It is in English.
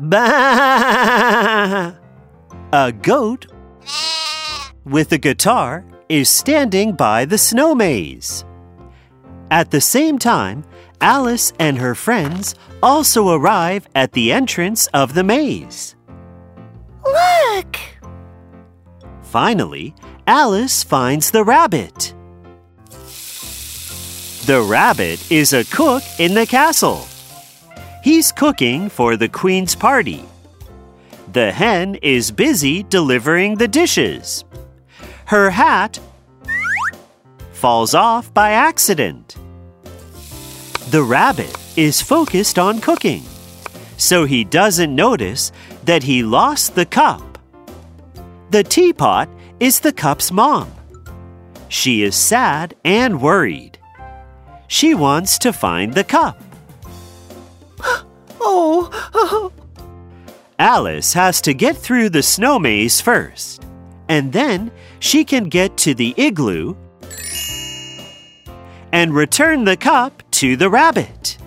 Bah! A goat with a guitar is standing by the snow maze. At the same time, Alice and her friends also arrive at the entrance of the maze. Look! Finally, Alice finds the rabbit. The rabbit is a cook in the castle. He's cooking for the queen's party. The hen is busy delivering the dishes. Her hat falls off by accident. The rabbit is focused on cooking, so he doesn't notice that he lost the cup. The teapot is the cup's mom. She is sad and worried. She wants to find the cup. Oh! Alice has to get through the snow maze first, and then she can get to the igloo and return the cup to the rabbit.